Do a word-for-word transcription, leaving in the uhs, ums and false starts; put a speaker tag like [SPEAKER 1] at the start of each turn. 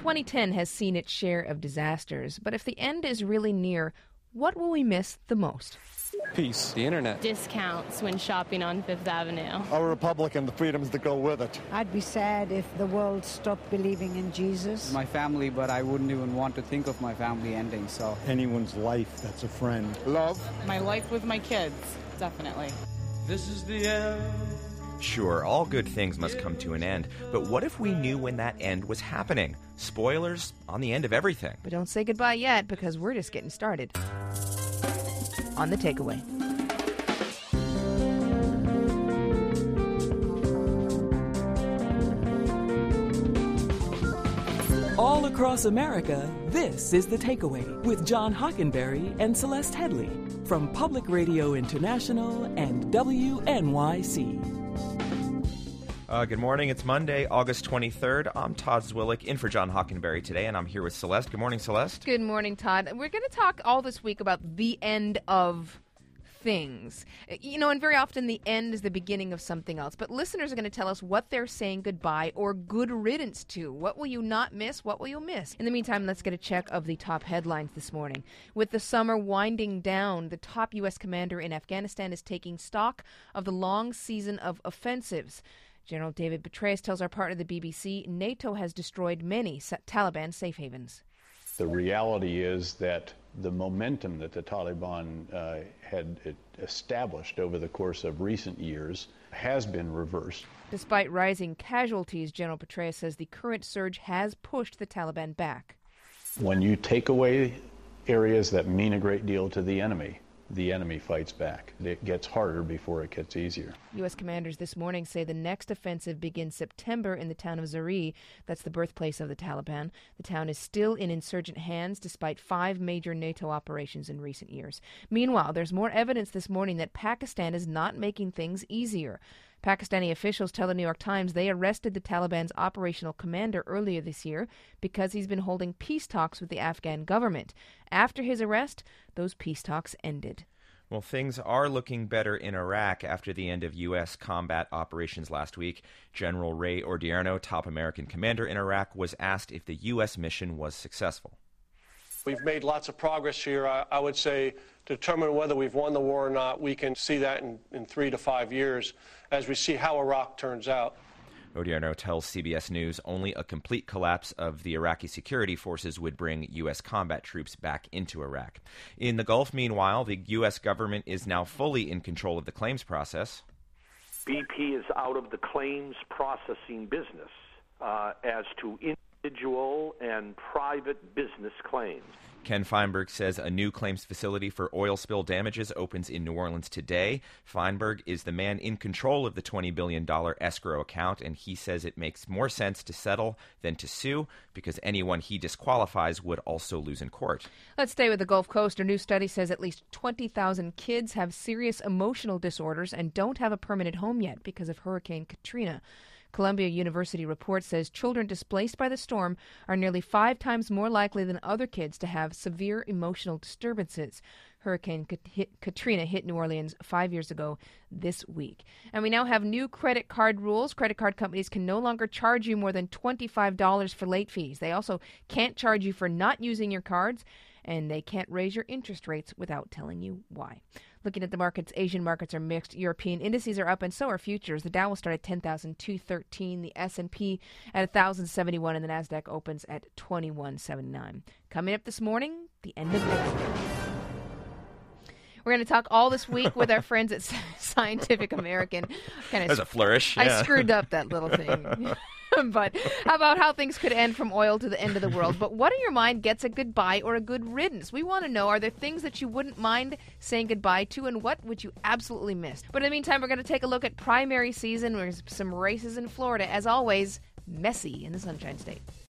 [SPEAKER 1] twenty ten has seen its share of disasters, but if the end is really near, what will we miss the most?
[SPEAKER 2] Peace. The internet.
[SPEAKER 3] Discounts when shopping on Fifth Avenue.
[SPEAKER 4] Our republic and the freedoms that go with it.
[SPEAKER 5] I'd be sad if the world stopped believing in Jesus.
[SPEAKER 6] My family, but I wouldn't even want to think of my family ending, so.
[SPEAKER 4] Anyone's life that's a friend.
[SPEAKER 7] Love.
[SPEAKER 8] My life with my kids, definitely.
[SPEAKER 9] This is the end.
[SPEAKER 10] Sure, all good things must come to an end, but what if we knew when that end was happening? Spoilers on the end of everything.
[SPEAKER 1] But don't say goodbye yet, because we're just getting started. On The Takeaway.
[SPEAKER 11] All across America, this is The Takeaway with John Hockenberry and Celeste Headley from Public Radio International and W N Y C.
[SPEAKER 10] Uh, good morning. It's Monday, August twenty-third. I'm Todd Zwillick, in for John Hockenberry today, and I'm here with Celeste. Good morning, Celeste.
[SPEAKER 1] Good morning, Todd. We're going to talk all this week about the end of things. You know, and very often the end is the beginning of something else. But listeners are going to tell us what they're saying goodbye or good riddance to. What will you not miss? What will you miss? In the meantime, let's get a check of the top headlines this morning. With the summer winding down, the top U S commander in Afghanistan is taking stock of the long season of offensives. General David Petraeus tells our partner, the B B C, NATO has destroyed many Taliban safe havens.
[SPEAKER 12] The reality is that the momentum that the Taliban uh, had established over the course of recent years has been reversed.
[SPEAKER 1] Despite rising casualties, General Petraeus says the current surge has pushed the Taliban back.
[SPEAKER 12] When you take away areas that mean a great deal to the enemy, the enemy fights back. It gets harder before it gets easier.
[SPEAKER 1] U S commanders this morning say the next offensive begins September in the town of Zari. That's the birthplace of the Taliban. The town is still in insurgent hands despite five major NATO operations in recent years. Meanwhile, there's more evidence this morning that Pakistan is not making things easier. Pakistani officials tell the New York Times they arrested the Taliban's operational commander earlier this year because he's been holding peace talks with the Afghan government. After his arrest, those peace talks ended.
[SPEAKER 10] Well, things are looking better in Iraq after the end of U S combat operations last week. General Ray Odierno, top American commander in Iraq, was asked if the U S mission was successful.
[SPEAKER 13] We've made lots of progress here. I, I would say to determine whether we've won the war or not, we can see that in, in three to five years as we see how Iraq turns out.
[SPEAKER 10] Odierno tells C B S News only a complete collapse of the Iraqi security forces would bring U S combat troops back into Iraq. In the Gulf, meanwhile, the U S government is now fully in control of the claims process.
[SPEAKER 14] B P is out of the claims processing business uh, as to individual and private business claims.
[SPEAKER 10] Ken Feinberg says a new claims facility for oil spill damages opens in New Orleans today. Feinberg is the man in control of the twenty billion dollars escrow account, and he says it makes more sense to settle than to sue because anyone he disqualifies would also lose in court.
[SPEAKER 1] Let's stay with the Gulf Coast. A new study says at least twenty thousand kids have serious emotional disorders and don't have a permanent home yet because of Hurricane Katrina. Columbia University report says children displaced by the storm are nearly five times more likely than other kids to have severe emotional disturbances. Hurricane Katrina hit New Orleans five years ago this week. And we now have new credit card rules. Credit card companies can no longer charge you more than twenty-five dollars for late fees. They also can't charge you for not using your cards, and they can't raise your interest rates without telling you why. Looking at the markets, Asian markets are mixed. European indices are up, and so are futures. The Dow will start at ten thousand two hundred thirteen, the S and P at one thousand seventy-one, and the NASDAQ opens at twenty-one seventy-nine. Coming up this morning, the end of everything. We're going to talk all this week with our friends at Scientific American. Kind of
[SPEAKER 10] There's a flourish.
[SPEAKER 1] I
[SPEAKER 10] yeah.
[SPEAKER 1] screwed up that little thing. But how about how things could end from oil to the end of the world? But what in your mind gets a goodbye or a good riddance? We want to know, are there things that you wouldn't mind saying goodbye to, and what would you absolutely miss? But in the meantime, we're going to take a look at primary season. There's some races in Florida. As always, messy in the Sunshine State.